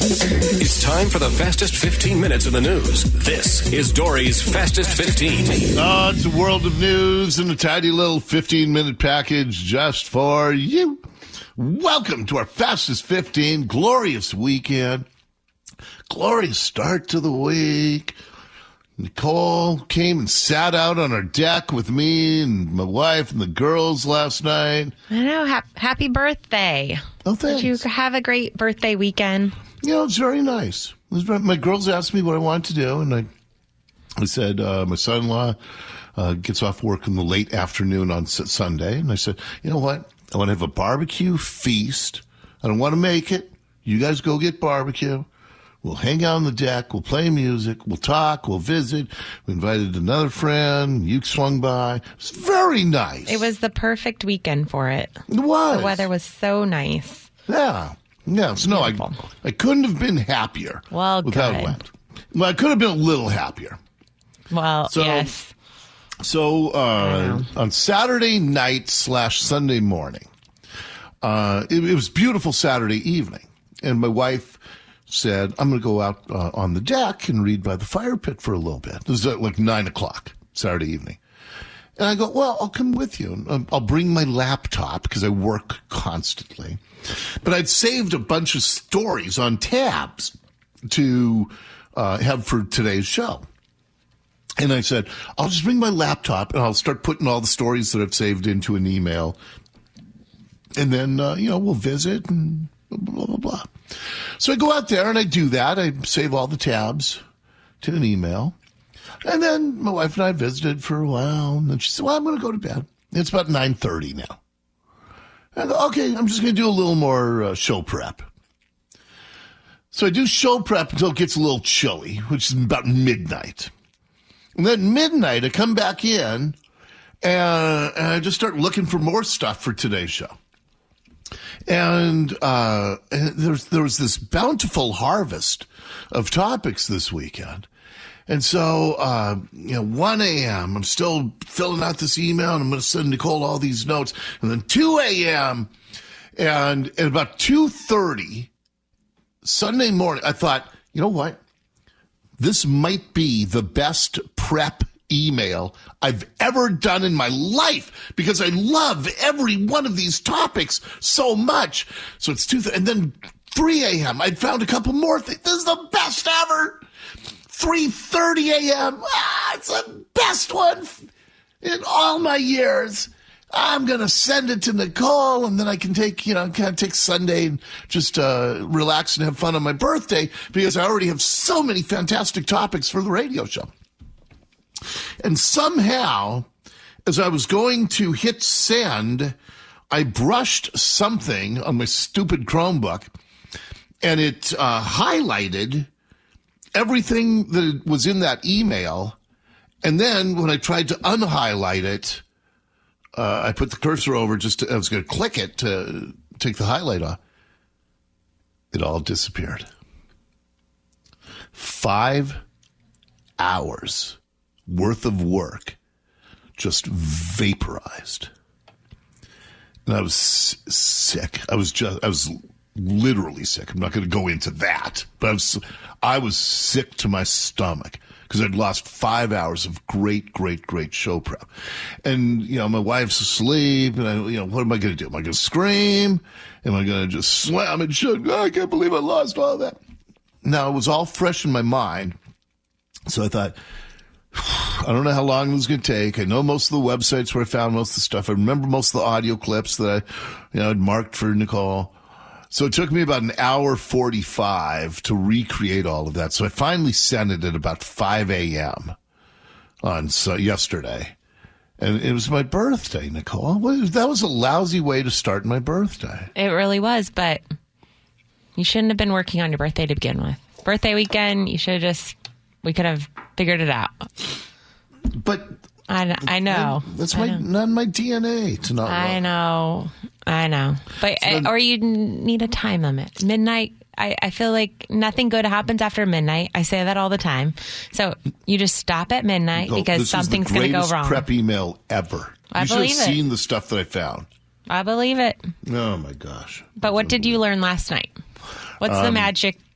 It's time for the fastest 15 minutes in the news. This is Dory's Fastest 15. It's a world of news in a tiny little 15-minute package just for you. Welcome to our Fastest 15. Glorious weekend. Glorious start to the week. Nicole came and sat out on our deck with me and my wife and the girls last night. I know. Happy birthday. Oh, thanks. Did you have a great birthday weekend? You know, it's very nice. My girls asked me what I wanted to do, and I said my son-in-law gets off work in the late afternoon on Sunday, and I said, you know what? I want to have a barbecue feast. I don't want to make it. You guys go get barbecue. We'll hang out on the deck. We'll play music. We'll talk. We'll visit. We invited another friend. You swung by. It was very nice. It was the perfect weekend for it. It was. The weather was so nice. Yeah. Yeah. So, no, I couldn't have been happier. Well, with how it went. Well, I could have been a little happier. Well, yes. So, on Saturday night / Sunday morning, it was beautiful Saturday evening. And my wife said, I'm going to go out on the deck and read by the fire pit for a little bit. It was like 9 o'clock Saturday evening. And I go, well, I'll come with you. I'll bring my laptop because I work constantly. But I'd saved a bunch of stories on tabs to have for today's show. And I said, I'll just bring my laptop and I'll start putting all the stories that I've saved into an email. And then, we'll visit and blah, blah, blah. So I go out there and I do that. I save all the tabs to an email. And then my wife and I visited for a while. And then she said, well, I'm going to go to bed. It's about 9:30 now. And I go, okay, I'm just going to do a little more show prep. So I do show prep until it gets a little chilly, which is about midnight. And then midnight, I come back in and I just start looking for more stuff for today's show. And there was this bountiful harvest of topics this weekend. And so, 1 a.m., I'm still filling out this email, and I'm going to send Nicole all these notes. And then 2 a.m., and at about 2:30 Sunday morning, I thought, you know what? This might be the best prep email I've ever done in my life because I love every one of these topics so much. So it's 2:30, and then 3 a.m. I'd found a couple more things. This is the best ever. 3:30 a.m. It's the best one in all my years. I'm going to send it to Nicole, and then I can take Sunday and just relax and have fun on my birthday because I already have so many fantastic topics for the radio show. And somehow, as I was going to hit send, I brushed something on my stupid Chromebook, and it highlighted everything that was in that email. And then when I tried to unhighlight it, I put the cursor over I was going to click it to take the highlight off. It all disappeared. 5 hours worth of work just vaporized. And I was sick. I was literally sick. I'm not going to go into that, but I was sick to my stomach because I'd lost 5 hours of great show prep. And, my wife's asleep, and what am I going to do? Am I going to scream? Am I going to just slam and shut? I can't believe I lost all that. Now, it was all fresh in my mind. So I thought, I don't know how long it was going to take. I know most of the websites where I found most of the stuff. I remember most of the audio clips that I'd marked for Nicole. So it took me about an hour 45 to recreate all of that. So I finally sent it at about 5 a.m. on yesterday. And it was my birthday, Nicole. That was a lousy way to start my birthday. It really was, but you shouldn't have been working on your birthday to begin with. Birthday weekend, we could have figured it out. But I know. That's not my DNA to not work. I know. But or you need a time limit. Midnight, I feel like nothing good happens after midnight. I say that all the time. So you just stop at midnight because something's going to go wrong. This is the greatest prep email ever. You should have seen the stuff that I found. I believe it. Oh, my gosh. But what did you learn last night? What's the magic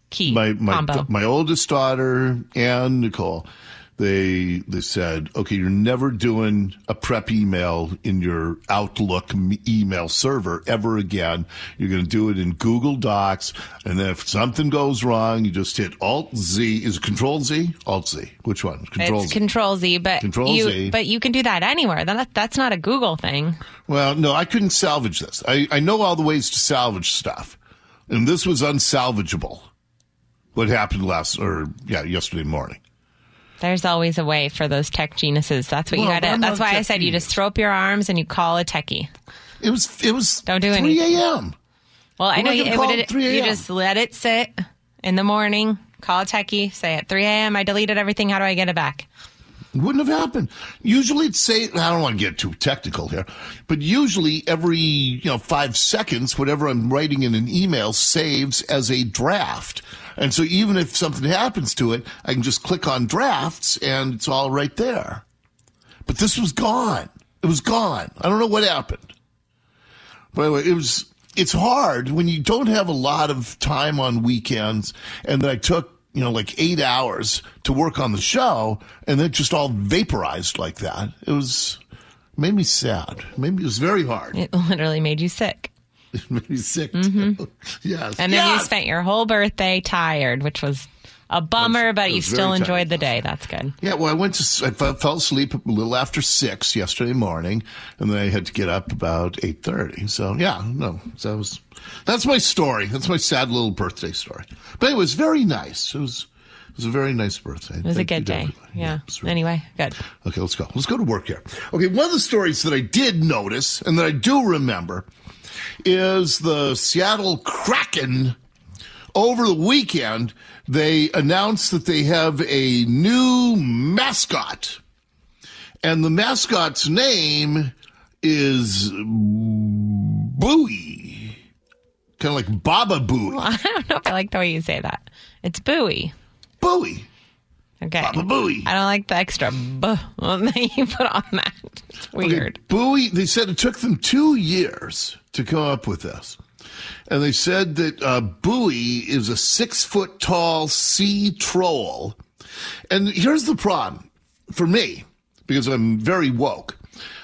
key combo. My oldest daughter and Nicole, they said, okay, you're never doing a prep email in your Outlook email server ever again. You're going to do it in Google Docs. And then if something goes wrong, you just hit Alt-Z. Is it Control-Z? Alt-Z. Which one? It's Control-Z, but you can do that anywhere. That's not a Google thing. Well, no, I couldn't salvage this. I know all the ways to salvage stuff. And this was unsalvageable. What happened yesterday morning. There's always a way for those tech geniuses. That's what you got to. That's why I said you just throw up your arms and you call a techie. It was. Don't do 3 a.m. Well, I know you just let it sit in the morning. Call a techie. Say at 3 a.m. I deleted everything. How do I get it back? It wouldn't have happened. Usually I don't want to get too technical here, but usually every 5 seconds, whatever I'm writing in an email saves as a draft. And so even if something happens to it, I can just click on drafts and it's all right there. But this was gone. It was gone. I don't know what happened. But anyway, it's hard when you don't have a lot of time on weekends, and then I took, 8 hours to work on the show, and then it just all vaporized like that. It made me sad. It was very hard. It literally made you sick. It made me sick, too. Yes. And then you spent your whole birthday tired, which was a bummer, but you still enjoyed the day. That's good. Yeah, well, I fell asleep a little after 6 yesterday morning, and then I had to get up about 8:30. So, that's my story. That's my sad little birthday story. But it was very nice. It was a very nice birthday. It was a good day. Yeah. Really anyway, good. Okay, let's go. Let's go to work here. Okay, one of the stories that I did notice and that I do remember is the Seattle Kraken. Over the weekend, they announced that they have a new mascot. And the mascot's name is Booey. Kind of like Baba Booey. Well, I don't know if I like the way you say that. It's Booey. Booey. Okay. Baba Booey. I don't like the extra buh that you put on that. It's weird. Okay, Booey, they said it took them 2 years to come up with this. And they said that Booey is a 6-foot-tall sea troll. And here's the problem for me, because I'm very woke.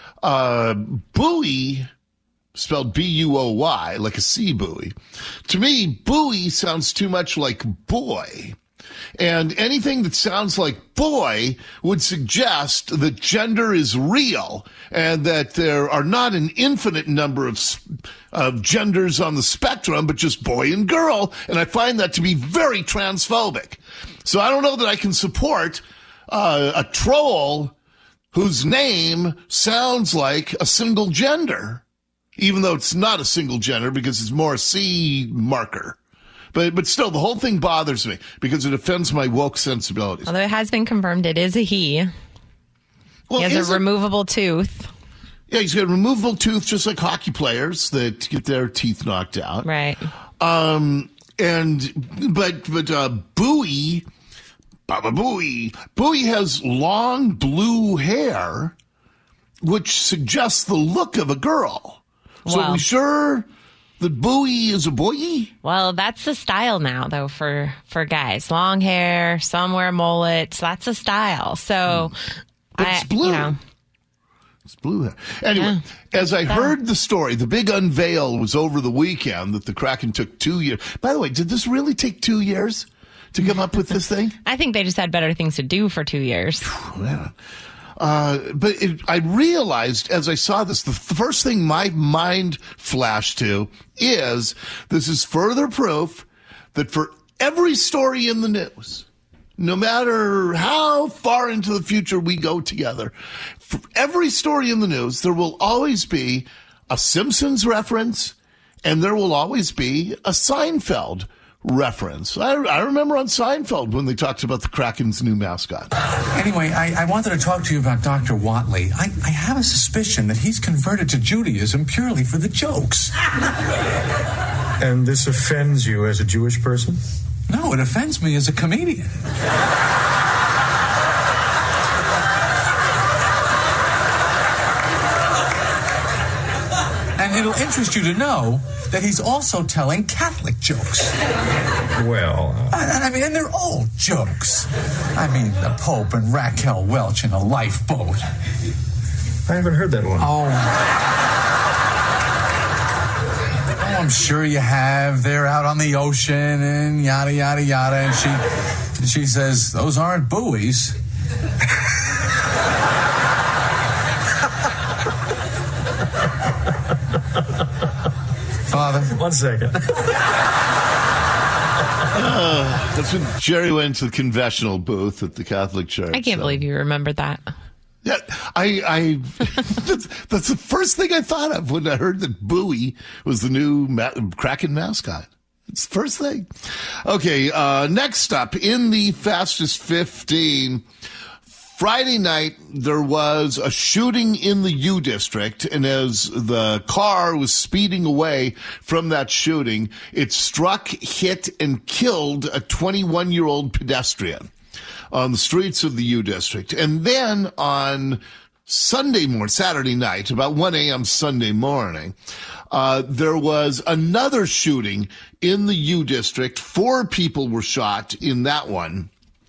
Booey, spelled B-U-O-Y, like a sea buoy. To me, Booey sounds too much like boy. And anything that sounds like boy would suggest that gender is real and that there are not an infinite number of genders on the spectrum, but just boy and girl. And I find that to be very transphobic. So I don't know that I can support a troll whose name sounds like a single gender, even though it's not a single gender because it's more a C marker. But still, the whole thing bothers me because it offends my woke sensibilities. Although it has been confirmed it is a he. Well, he has a removable tooth. Yeah, he's got a removable tooth, just like hockey players that get their teeth knocked out. Right. But Booey, Baba Booey, Booey has long blue hair, which suggests the look of a girl. So are we sure that Booey is a boy? Well, that's the style now, though, for guys. Long hair, some wear mullets. That's a style. So, but it's blue. It's blue hair. Anyway, as I heard the story, the big unveil was over the weekend that the Kraken took 2 years. By the way, did this really take 2 years to come up with this thing? I think they just had better things to do for 2 years. Yeah. But I realized as I saw this, the first thing my mind flashed to is this is further proof that for every story in the news, no matter how far into the future we go together, for every story in the news, there will always be a Simpsons reference and there will always be a Seinfeld reference. I remember on Seinfeld when they talked about the Kraken's new mascot. Anyway, I wanted to talk to you about Dr. Watley. I have a suspicion that he's converted to Judaism purely for the jokes. And this offends you as a Jewish person? No, it offends me as a comedian. And it'll interest you to know that he's also telling Catholic jokes. Well... I mean, and they're all jokes. I mean, the Pope and Raquel Welch in a lifeboat. I haven't heard that one. Oh, I'm sure you have. They're out on the ocean and yada, yada, yada. And she says, those aren't buoys. Father. 1 second. That's when Jerry went to the confessional booth at the Catholic Church. I can't believe you remembered that. Yeah, that's the first thing I thought of when I heard that Bowie was the new Kraken mascot. It's the first thing. Okay, next up in the Fastest 15, Friday night, there was a shooting in the U District, and as the car was speeding away from that shooting, it struck, hit, and killed a 21-year-old pedestrian on the streets of the U District. And then on Saturday night, about 1 a.m. Sunday morning, there was another shooting in the U District. 4 people were shot in that one.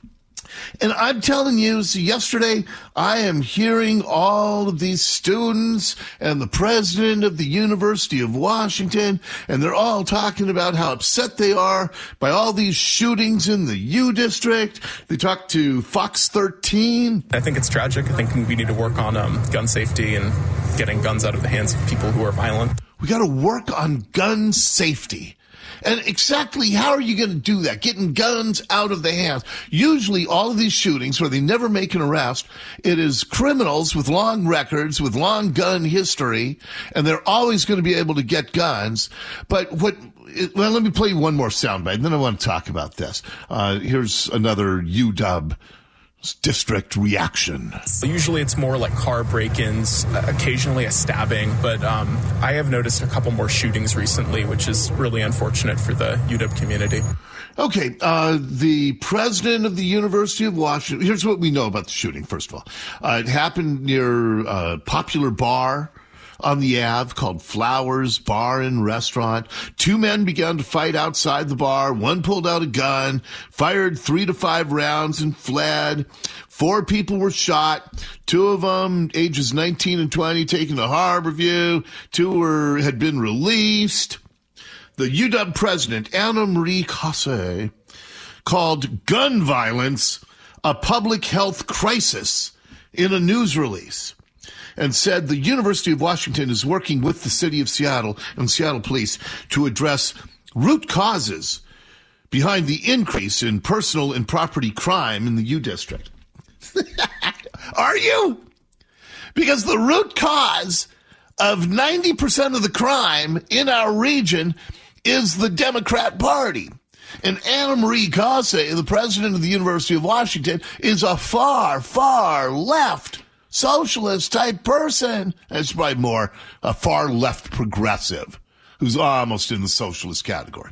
And I'm telling you, so yesterday I am hearing all of these students and the president of the University of Washington, and they're all talking about how upset they are by all these shootings in the U District. They talked to Fox 13. I think it's tragic. I think we need to work on gun safety and getting guns out of the hands of people who are violent. We got to work on gun safety. And exactly how are you going to do that? Getting guns out of the hands. Usually all of these shootings where they never make an arrest, it is criminals with long records, with long gun history, and they're always going to be able to get guns. But let me play you one more soundbite, and then I want to talk about this. Here's another UW district reaction. Usually it's more like car break-ins, occasionally a stabbing, but I have noticed a couple more shootings recently, which is really unfortunate for the UW community. Okay, the president of the University of Washington, here's what we know about the shooting, first of all. It happened near a popular bar on the Ave called Flowers Bar and Restaurant. 2 men began to fight outside the bar. One pulled out a gun, fired 3 to 5 rounds, and fled. 4 people were shot. 2 of them, ages 19 and 20, taken to Harborview. 2 had been released. The UW president, Anna Marie Casse, called gun violence a public health crisis in a news release, and said the University of Washington is working with the city of Seattle and Seattle police to address root causes behind the increase in personal and property crime in the U District. Are you? Because the root cause of 90% of the crime in our region is the Democrat Party. And Anna Marie Casse, the president of the University of Washington, is a far, far left socialist type person. It's probably more a far left progressive who's almost in the socialist category.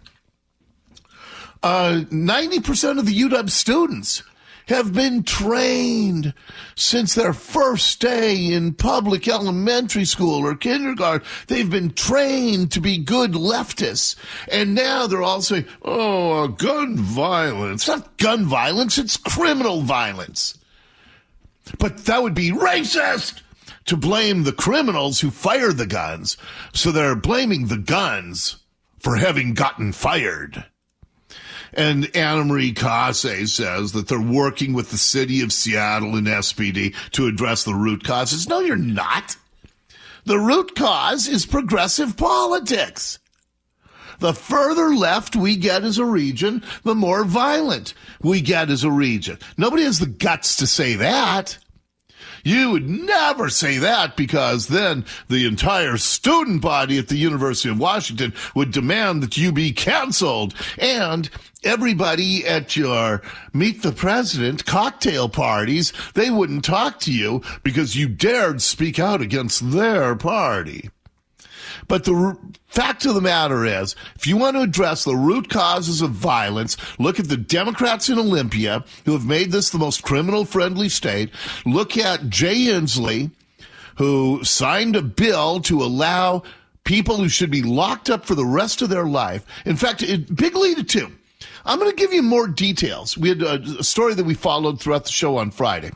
90% of the UW students have been trained since their first day in public elementary school or kindergarten. They've been trained to be good leftists. And now they're all saying, gun violence. It's not gun violence, it's criminal violence. But that would be racist to blame the criminals who fire the guns. So they're blaming the guns for having gotten fired. And Anna Marie Casse says that they're working with the city of Seattle and SPD to address the root causes. No, you're not. The root cause is progressive politics. The further left we get as a region, the more violent we get as a region. Nobody has the guts to say that. You would never say that, because then the entire student body at the University of Washington would demand that you be canceled. And everybody at your Meet the President cocktail parties, they wouldn't talk to you because you dared speak out against their party. But the fact of the matter is, if you want to address the root causes of violence, look at the Democrats in Olympia, who have made this the most criminal-friendly state. Look at Jay Inslee, who signed a bill to allow people who should be locked up for the rest of their life. In fact, big lead to two. I'm going to give you more details. We had a story that we followed throughout the show on Friday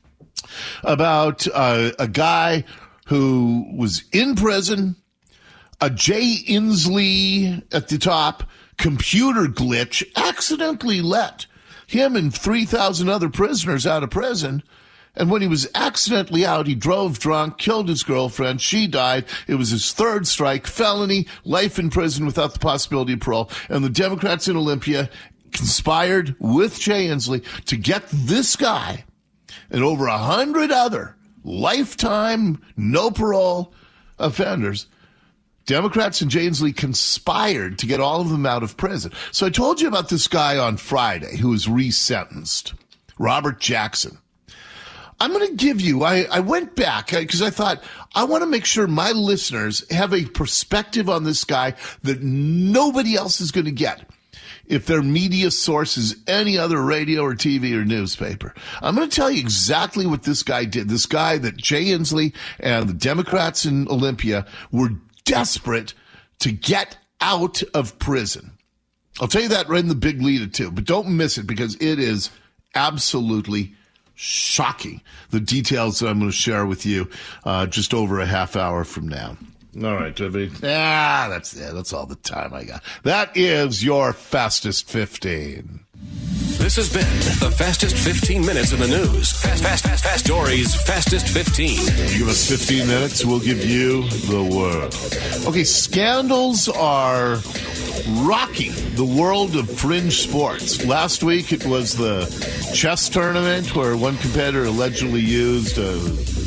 about a guy who was in prison, a Jay Inslee at the top, computer glitch accidentally let him and 3,000 other prisoners out of prison. And when he was accidentally out, he drove drunk, killed his girlfriend. She died. It was his third strike, felony, life in prison without the possibility of parole. And the Democrats in Olympia conspired with Jay Inslee to get this guy and over 100 other lifetime, no parole offenders. Democrats and Jay Inslee conspired to get all of them out of prison. So I told you about this guy on Friday who was resentenced, Robert Jackson. I'm going to give you, I went back because I thought I want to make sure my listeners have a perspective on this guy that nobody else is going to get if their media source is any other radio or TV or newspaper. I'm going to tell you exactly what this guy did. This guy that Jay Inslee and the Democrats in Olympia were desperate to get out of prison. I'll tell you that right in the big lead too, but don't miss it because it is absolutely shocking, the details that I'm going to share with you just over a half hour from now. All right, Jimmy. That's all the time I got. That is your Fastest 15. This has been the Fastest 15 Minutes in the News. Fast Dory's Fastest 15. You give us 15 minutes, we'll give you the world. Okay, scandals are rocking the world of fringe sports. Last week it was the chess tournament where one competitor allegedly used a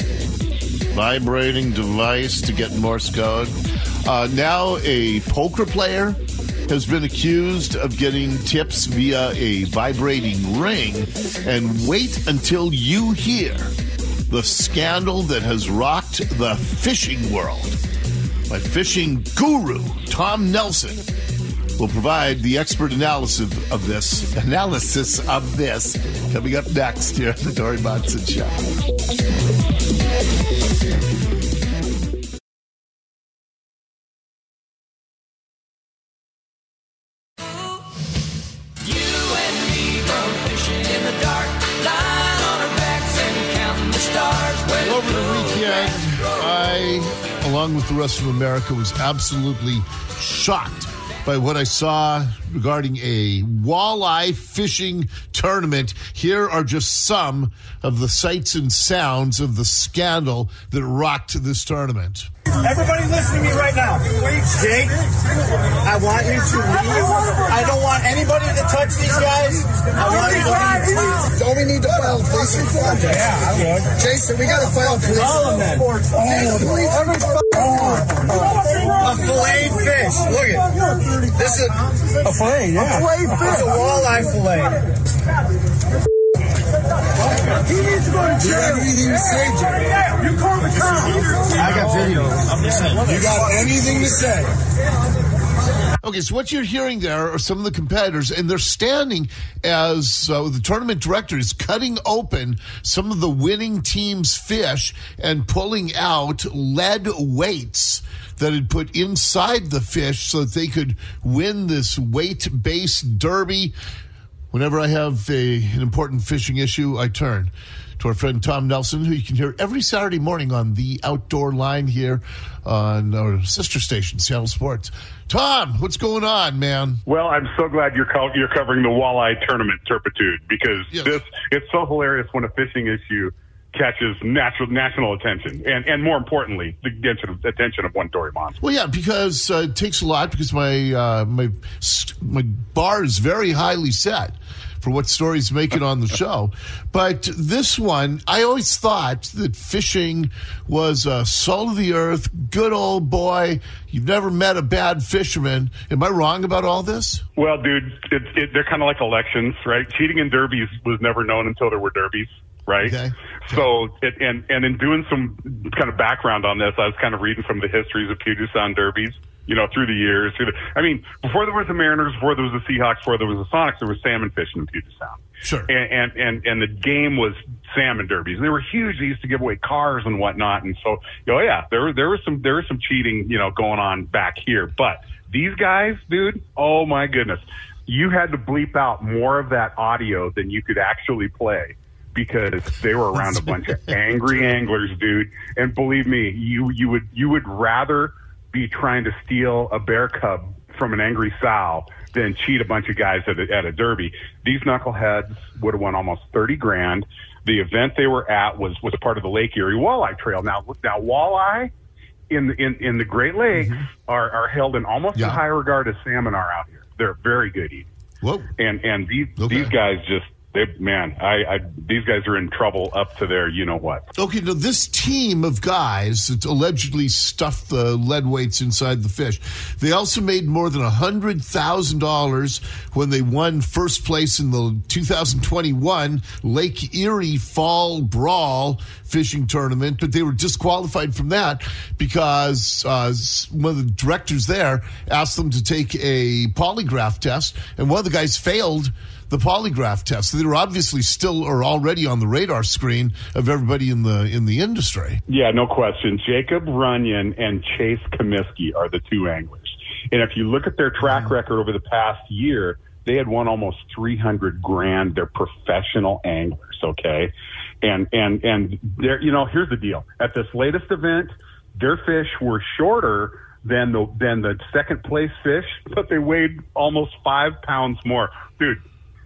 vibrating device to get Morse code. Now a poker player has been accused of getting tips via a vibrating ring. And wait until you hear the scandal that has rocked the fishing world. My fishing guru, Tom Nelson, will provide the expert analysis of this coming up next here on the Dory Monson Show. Over the weekend, I, along with the rest of America, was absolutely shocked by what I saw regarding a walleye fishing tournament. Here are just some of the sights and sounds of the scandal that rocked this tournament. Everybody listen to me right now. Jake, I want you to leave. I don't want anybody to touch these guys. I want you to leave, please. Don't we need to file police report? Yeah, I would. Jason, we got to file police report. A filleted fish. Look at it. This is a fillet, yeah. A filleted fish. It's a walleye fillet. He needs to go to jail. You got anything to say, Jay? You call the cops. I got video. You got anything to say? Okay, so what you're hearing there are some of the competitors, and they're standing as the tournament director is cutting open some of the winning team's fish and pulling out lead weights that had put inside the fish so that they could win this weight-based derby. Whenever I have an important fishing issue, I turn to our friend Tom Nelson, who you can hear every Saturday morning on the Outdoor Line here on our sister station, Seattle Sports. Tom, what's going on, man? Well, I'm so glad you're covering the walleye tournament turpitude because it's so hilarious when a fishing issue catches national attention and more importantly, the attention of one Dory Monson. Well, yeah, because it takes a lot because my bar is very highly set for what stories make it on the show. But this one, I always thought that fishing was a soul of the earth, good old boy. You've never met a bad fisherman. Am I wrong about all this? Well, dude, they're kind of like elections, right? Cheating in derbies was never known until there were derbies. Right. Okay. So, and in doing some kind of background on this, I was kind of reading from the histories of Puget Sound derbies. through the years. Before there was the Mariners, before there was the Seahawks, before there was the Sonics, there was salmon fishing in Puget Sound. Sure. And the game was salmon derbies, and they were huge. They used to give away cars and whatnot. And so, there was some cheating, going on back here. But these guys, dude, oh my goodness, you had to bleep out more of that audio than you could actually play, because they were around a bunch of angry anglers, dude. And believe me, you would rather be trying to steal a bear cub from an angry sow than cheat a bunch of guys at a derby. These knuckleheads would have won almost $30,000. The event they were at was part of the Lake Erie Walleye Trail. Now walleye in the Great Lakes are held in almost as high regard as salmon are out here. They're very good eating. Whoa. And these guys just, these guys are in trouble up to their you-know-what. Okay, now this team of guys that allegedly stuffed the lead weights inside the fish, they also made more than $100,000 when they won first place in the 2021 Lake Erie Fall Brawl fishing tournament, but they were disqualified from that because one of the directors there asked them to take a polygraph test, and one of the guys failed the polygraph test. They were obviously still or already on the radar screen of everybody in the industry. Yeah, no question. Jacob Runyon and Chase Comiskey are the two anglers. And if you look at their track record over the past year, they had won almost $300,000. They're professional anglers, okay? And they're, here's the deal. At this latest event, their fish were shorter than the second place fish, but they weighed almost 5 pounds more. Dude,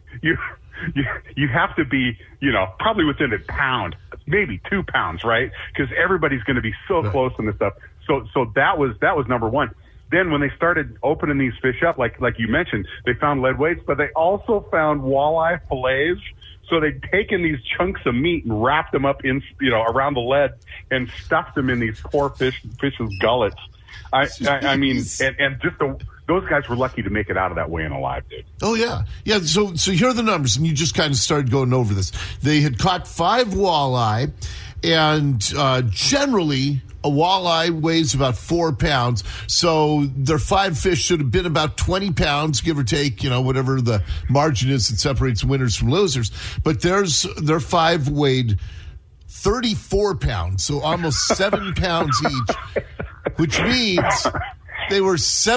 you have to be, probably within a pound, maybe 2 pounds, right? Because everybody's going to be so close in this stuff. So that was number one. Then when they started opening these fish up, like you mentioned, they found lead weights, but they also found walleye fillets. So they'd taken these chunks of meat and wrapped them up in, around the lead and stuffed them in these poor fish's gullets. I mean, and just those guys were lucky to make it out of that weighing alive, dude. Oh, yeah. Yeah, so here are the numbers, and you just kind of started going over this. They had caught 5 walleye, and generally a walleye weighs about 4 pounds, so their 5 fish should have been about 20 pounds, give or take, whatever the margin is that separates winners from losers. But their 5 weighed 34 pounds, so almost 7 pounds each, which means they were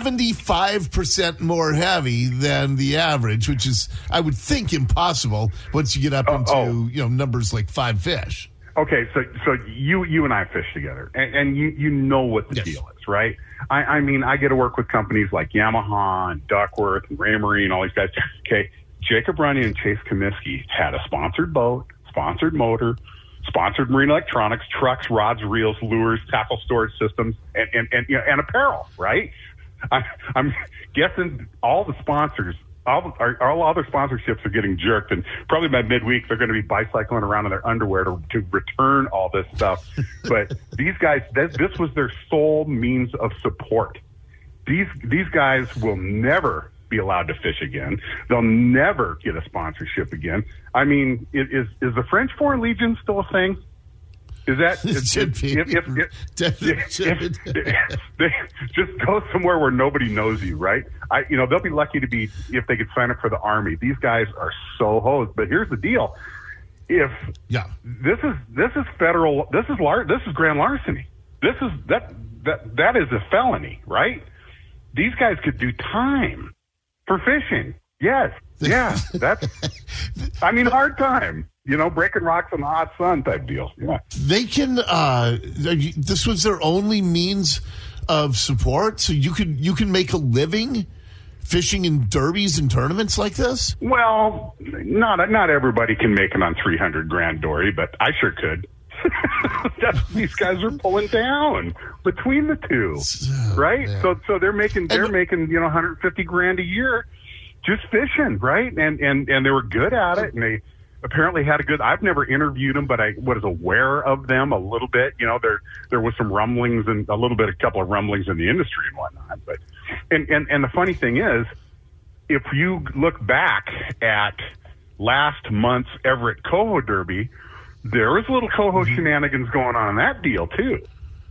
75% more heavy than the average, which is, I would think, impossible once you get up into numbers like 5 fish. Okay, so you and I fish together, and you know what the deal is, right? I mean, I get to work with companies like Yamaha and Duckworth and Raymarine and all these guys. Okay, Jacob Runyon and Chase Comiskey had a sponsored boat, sponsored motor, sponsored marine electronics, trucks, rods, reels, lures, tackle storage systems, and apparel, right? I'm guessing all the sponsors, all other sponsorships are getting jerked, and probably by midweek they're going to be bicycling around in their underwear to return all this stuff. But these guys, this was their sole means of support. These guys will never be allowed to fish again. They'll never get a sponsorship again. I mean, is the French Foreign Legion still a thing? Is that just go somewhere where nobody knows you, right? They'll be lucky to be if they could sign up for the Army. These guys are so hosed. But here's the deal: this is federal. This is grand larceny. This is that is a felony, right? These guys could do time for fishing. Yes, yeah, that's. I mean, hard time. Breaking rocks in the hot sun type deal. Yeah. They can, this was their only means of support. So you can make a living fishing in derbies and tournaments like this? Well, not everybody can make it on $300,000, Dory, but I sure could. These guys are pulling down between the two, right? Man. So they're making $150,000 a year just fishing, right? And they were good at it, and they apparently had a good. I've never interviewed them, but I was aware of them a little bit. There was some rumblings and a couple of rumblings in the industry and whatnot. But and the funny thing is, if you look back at last month's Everett Coho Derby, there was little coho shenanigans going on in that deal too.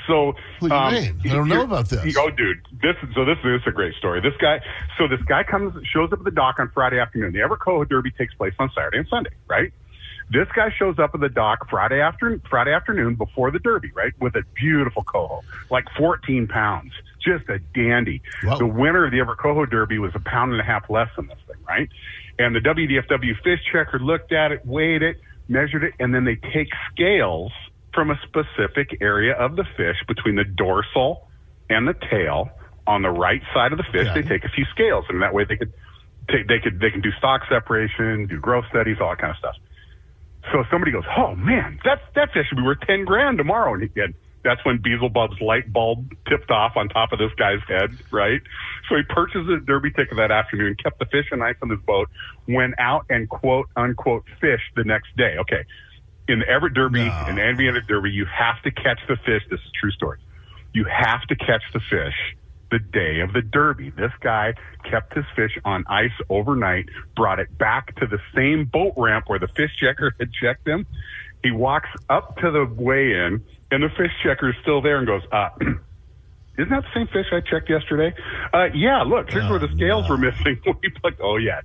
So, what do you mean? I don't know about this. Oh, dude, this is a great story. This guy shows up at the dock on Friday afternoon. The Everett Coho Derby takes place on Saturday and Sunday, right? This guy shows up at the dock Friday afternoon before the Derby, right, with a beautiful coho, like 14 pounds, just a dandy. Whoa. The winner of the Everett Coho Derby was 1.5 pounds less than this thing, right? And the WDFW fish checker looked at it, weighed it, measured it, and then they take scales from a specific area of the fish between the dorsal and the tail on the right side of the fish. Yeah. They take a few scales, and that way they can do stock separation, do growth studies, all that kind of stuff. So somebody goes, oh man, that fish should be worth $10,000 tomorrow. And that's when Beelzebub's light bulb tipped off on top of this guy's head, right? So he purchased a Derby ticket that afternoon, kept the fish and ice on his boat, went out and quote unquote fished the next day. Okay. In the Everett Derby and the Indiana Derby, you have to catch the fish. This is a true story. You have to catch the fish the day of the Derby. This guy kept his fish on ice overnight, brought it back to the same boat ramp where the fish checker had checked him. He walks up to the weigh-in, and the fish checker is still there and goes, isn't that the same fish I checked yesterday? Yeah, look, here's where the scales were missing. He's like, oh, yeah.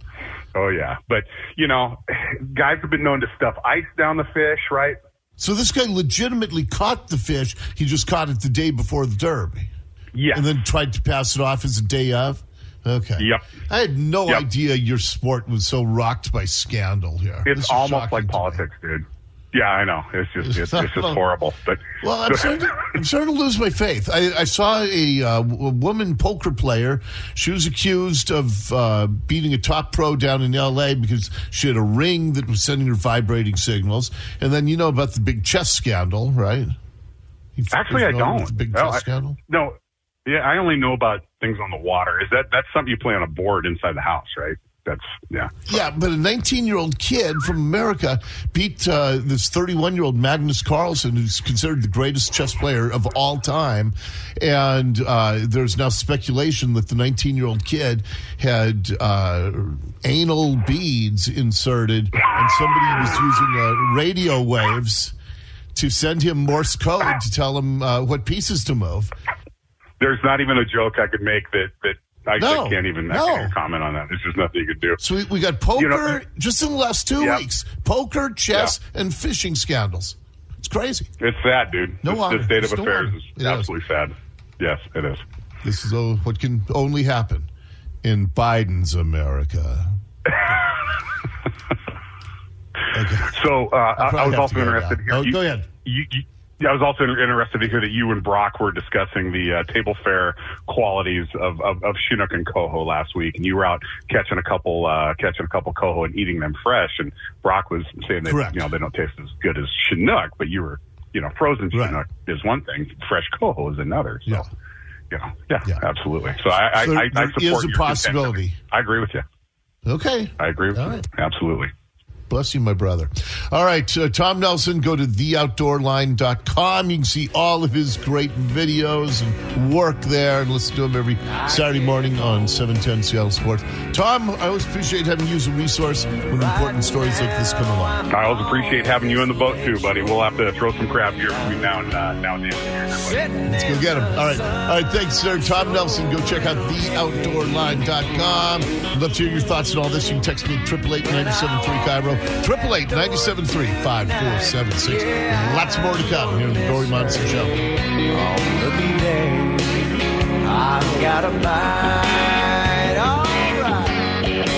But, guys have been known to stuff ice down the fish, right? So this guy legitimately caught the fish. He just caught it the day before the Derby. Yeah. And then tried to pass it off as a day of? Okay. Yep. I had no idea your sport was so rocked by scandal here. It's almost like politics, dude. Yeah, I know. It's just horrible. But I'm starting to lose my faith. I saw a woman poker player. She was accused of beating a top pro down in L.A. because she had a ring that was sending her vibrating signals. And then you know about the big chess scandal, right? Actually, I don't. The big chess scandal? No. Yeah, I only know about things on the water. That's something you play on a board inside the house, right? Yeah, but a 19-year-old kid from America beat this 31-year-old Magnus Carlsen, who's considered the greatest chess player of all time. And there's now speculation that the 19-year-old kid had anal beads inserted, and somebody was using radio waves to send him Morse code to tell him what pieces to move. There's not even a joke I could make that I can't even comment on that. There's just nothing you could do. So we got poker just in the last 2 weeks. Poker, chess, and fishing scandals. It's crazy. It's sad, dude. This state of affairs is absolutely sad. Yes, it is. This is what can only happen in Biden's America. Okay. So I was also interested here. Go ahead. I was also interested to hear that you and Brock were discussing the table fare qualities of Chinook and coho last week, and you were out catching a couple coho and eating them fresh. And Brock was saying that they don't taste as good as Chinook, but you were frozen Chinook is one thing, fresh coho is another. So absolutely. So I support is a possibility. I agree with you. Okay, I agree with you. Absolutely. Bless you, my brother. All right, Tom Nelson, go to theoutdoorline.com. You can see all of his great videos and work there and listen to him every Saturday morning on 710 Seattle Sports. Tom, I always appreciate having you as a resource when important stories like this come along. I always appreciate having you on the boat, too, buddy. We'll have to throw some crab here between now and then. Let's go get him. All right, thanks, sir. Tom Nelson, go check out theoutdoorline.com. I'd love to hear your thoughts on all this. You can text me at 888-973 Cairo. 888-973-5476. Lots more to come here on the Dory Monson Show. On the day, I've got a bite, all right.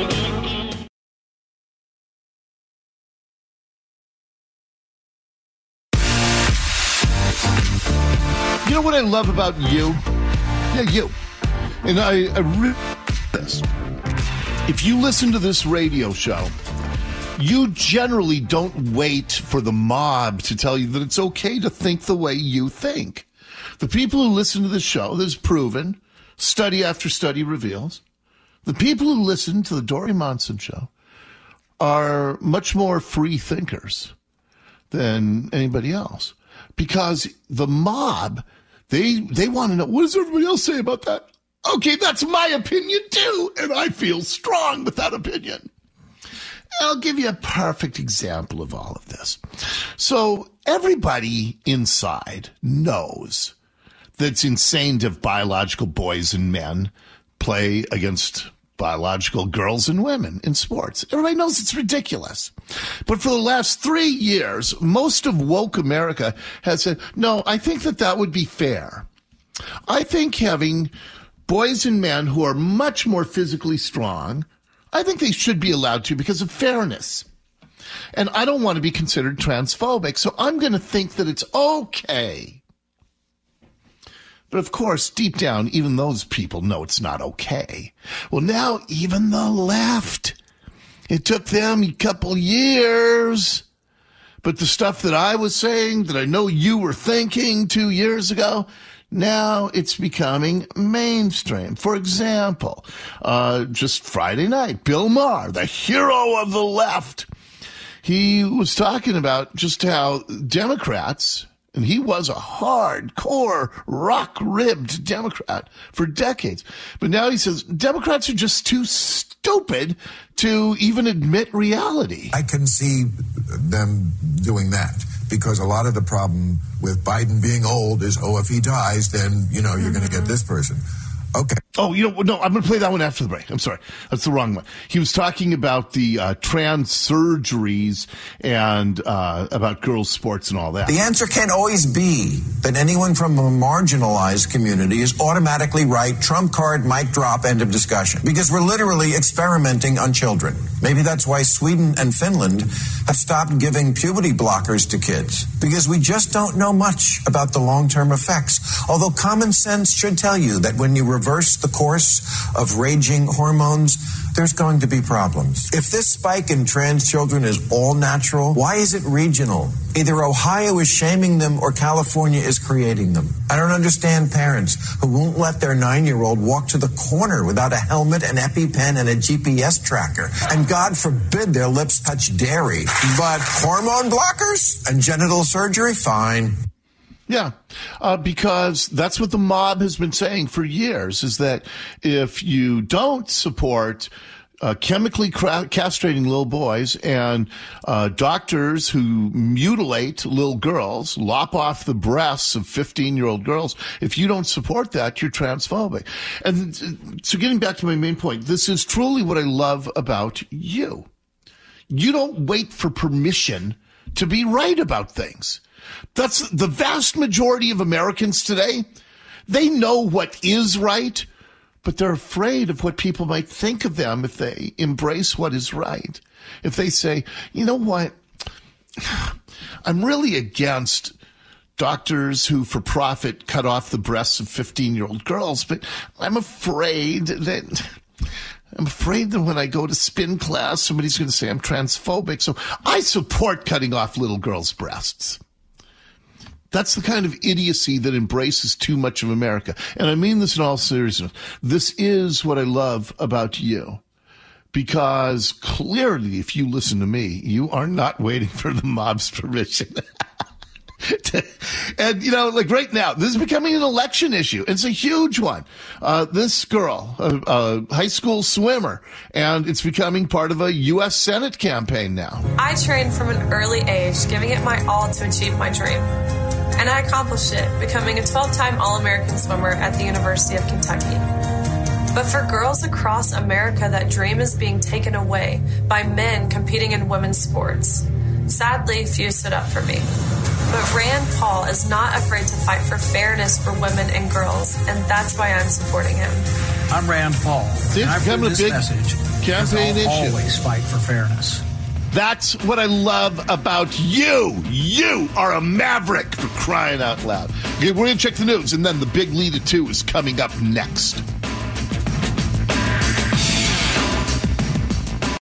You know what I love about you? Yeah, you. And I really this. If you listen to this radio show, you generally don't wait for the mob to tell you that it's okay to think the way you think. The people who listen to the show, this is proven, study after study reveals, the people who listen to the Dory Monson Show are much more free thinkers than anybody else. Because the mob, they want to know, what does everybody else say about that? Okay, that's my opinion too, and I feel strong with that opinion. I'll give you a perfect example of all of this. So everybody inside knows that it's insane to have biological boys and men play against biological girls and women in sports. Everybody knows it's ridiculous. But for the last 3 years, most of woke America has said, no, I think that would be fair. I think having boys and men who are much more physically strong, I think they should be allowed to because of fairness. And I don't want to be considered transphobic, so I'm going to think that it's okay. But of course, deep down, even those people know it's not okay. Well, now even the left, it took them a couple years. But the stuff that I was saying, that I know you were thinking 2 years ago, now it's becoming mainstream. For example, just Friday night, Bill Maher, the hero of the left, he was talking about just how Democrats, and he was a hardcore, rock-ribbed Democrat for decades. But now he says Democrats are just too stupid to even admit reality. I can see them doing that because a lot of the problem with Biden being old is, if he dies, then, you're going to get this person. Okay. Oh, no, I'm going to play that one after the break. I'm sorry. That's the wrong one. He was talking about the trans surgeries and about girls' sports and all that. The answer can't always be that anyone from a marginalized community is automatically right, trump card, mic drop, end of discussion. Because we're literally experimenting on children. Maybe that's why Sweden and Finland have stopped giving puberty blockers to kids. Because we just don't know much about the long-term effects. Although common sense should tell you that when you reverse the course of raging hormones, there's going to be problems. If this spike in trans children is all natural, why is it regional? Either Ohio is shaming them or California is creating them. I don't understand parents who won't let their 9-year-old walk to the corner without a helmet, an EpiPen, and a GPS tracker. And God forbid their lips touch dairy. But hormone blockers and genital surgery, fine. Yeah, because that's what the mob has been saying for years, is that if you don't support chemically castrating little boys and doctors who mutilate little girls, lop off the breasts of 15-year-old girls, if you don't support that, you're transphobic. And so getting back to my main point, this is truly what I love about you. You don't wait for permission to be right about things. That's the vast majority of Americans today. They know what is right, but they're afraid of what people might think of them if they embrace what is right. If they say, you know what, I'm really against doctors who, for profit, cut off the breasts of 15-year-old girls, but I'm afraid that when I go to spin class, somebody's going to say I'm transphobic, so I support cutting off little girls' breasts. That's the kind of idiocy that embraces too much of America. And I mean this in all seriousness. This is what I love about you. Because clearly, if you listen to me, you are not waiting for the mob's permission. And, like right now, this is becoming an election issue. It's a huge one. This girl, a high school swimmer, and it's becoming part of a U.S. Senate campaign now. I trained from an early age, giving it my all to achieve my dream. And I accomplished it, becoming a 12-time All-American swimmer at the University of Kentucky. But for girls across America, that dream is being taken away by men competing in women's sports. Sadly, few stood up for me. But Rand Paul is not afraid to fight for fairness for women and girls, and that's why I'm supporting him. I'm Rand Paul, and I bring this message campaign issue. Always fight for fairness. That's what I love about you. You are a maverick, for crying out loud. Okay, we're going to check the news, and then the big lead at 2 is coming up next.